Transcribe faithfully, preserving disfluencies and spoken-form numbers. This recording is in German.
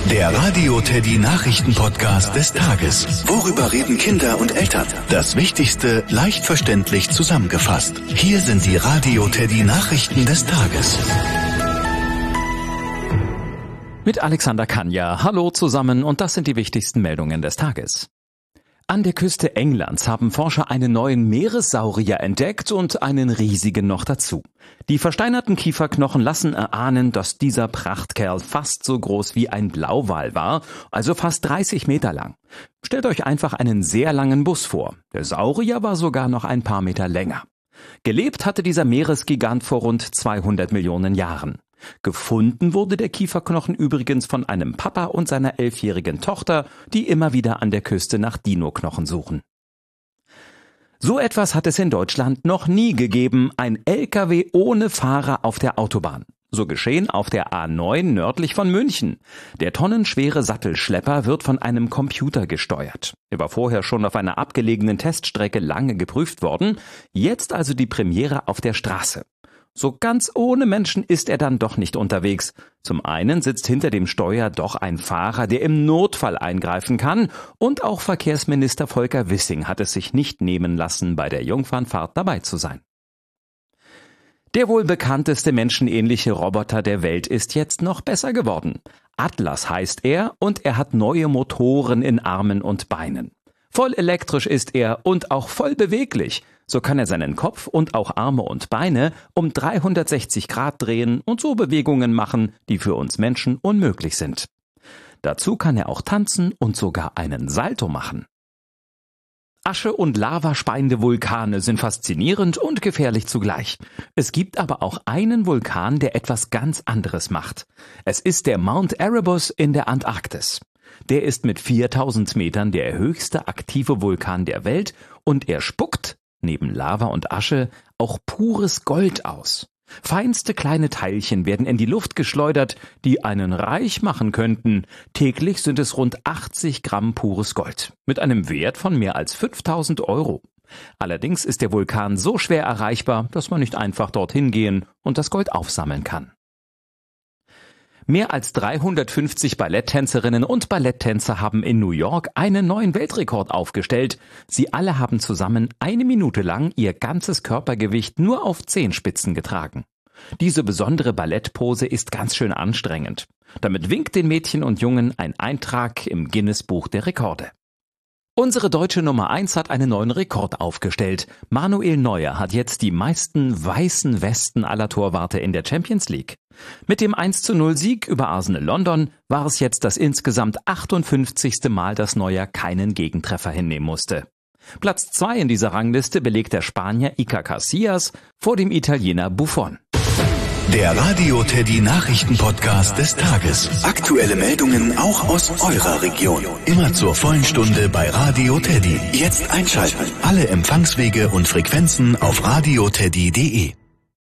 Der Radio Teddy Nachrichten-Podcast des Tages. Worüber reden Kinder und Eltern? Das Wichtigste leicht verständlich zusammengefasst. Hier sind die Radio Teddy Nachrichten des Tages. Mit Alexander Kanja. Hallo zusammen und das sind die wichtigsten Meldungen des Tages. An der Küste Englands haben Forscher einen neuen Meeressaurier entdeckt und einen riesigen noch dazu. Die versteinerten Kieferknochen lassen erahnen, dass dieser Prachtkerl fast so groß wie ein Blauwal war, also fast dreißig Meter lang. Stellt euch einfach einen sehr langen Bus vor. Der Saurier war sogar noch ein paar Meter länger. Gelebt hatte dieser Meeresgigant vor rund zweihundert Millionen Jahren. Gefunden wurde der Kieferknochen übrigens von einem Papa und seiner elfjährigen Tochter, die immer wieder an der Küste nach Dinoknochen suchen. So etwas hat es in Deutschland noch nie gegeben, ein L K W ohne Fahrer auf der Autobahn. So geschehen auf der A neun nördlich von München. Der tonnenschwere Sattelschlepper wird von einem Computer gesteuert. Er war vorher schon auf einer abgelegenen Teststrecke lange geprüft worden, jetzt also die Premiere auf der Straße. So ganz ohne Menschen ist er dann doch nicht unterwegs. Zum einen sitzt hinter dem Steuer doch ein Fahrer, der im Notfall eingreifen kann, und auch Verkehrsminister Volker Wissing hat es sich nicht nehmen lassen, bei der Jungfernfahrt dabei zu sein. Der wohl bekannteste menschenähnliche Roboter der Welt ist jetzt noch besser geworden. Atlas heißt er und er hat neue Motoren in Armen und Beinen. Voll elektrisch ist er und auch voll beweglich. So kann er seinen Kopf und auch Arme und Beine um dreihundertsechzig Grad drehen und so Bewegungen machen, die für uns Menschen unmöglich sind. Dazu kann er auch tanzen und sogar einen Salto machen. Asche- und lavaspeiende Vulkane sind faszinierend und gefährlich zugleich. Es gibt aber auch einen Vulkan, der etwas ganz anderes macht. Es ist der Mount Erebus in der Antarktis. Der ist mit viertausend Metern der höchste aktive Vulkan der Welt und er spuckt, neben Lava und Asche, auch pures Gold aus. Feinste kleine Teilchen werden in die Luft geschleudert, die einen reich machen könnten. Täglich sind es rund achtzig Gramm pures Gold, mit einem Wert von mehr als fünftausend Euro. Allerdings ist der Vulkan so schwer erreichbar, dass man nicht einfach dorthin gehen und das Gold aufsammeln kann. Mehr als dreihundertfünfzig Balletttänzerinnen und Balletttänzer haben in New York einen neuen Weltrekord aufgestellt. Sie alle haben zusammen eine Minute lang ihr ganzes Körpergewicht nur auf Zehenspitzen getragen. Diese besondere Ballettpose ist ganz schön anstrengend. Damit winkt den Mädchen und Jungen ein Eintrag im Guinness-Buch der Rekorde. Unsere deutsche Nummer eins hat einen neuen Rekord aufgestellt. Manuel Neuer hat jetzt die meisten weißen Westen aller Torwarte in der Champions League. Mit dem eins zu null Sieg über Arsenal London war es jetzt das insgesamt achtundfünfzigste Mal, dass Neuer keinen Gegentreffer hinnehmen musste. Platz zwei in dieser Rangliste belegt der Spanier Iker Casillas vor dem Italiener Buffon. Der Radio Teddy Nachrichten-Podcast des Tages. Aktuelle Meldungen auch aus eurer Region. Immer zur vollen Stunde bei Radio Teddy. Jetzt einschalten. Alle Empfangswege und Frequenzen auf radioteddy punkt de.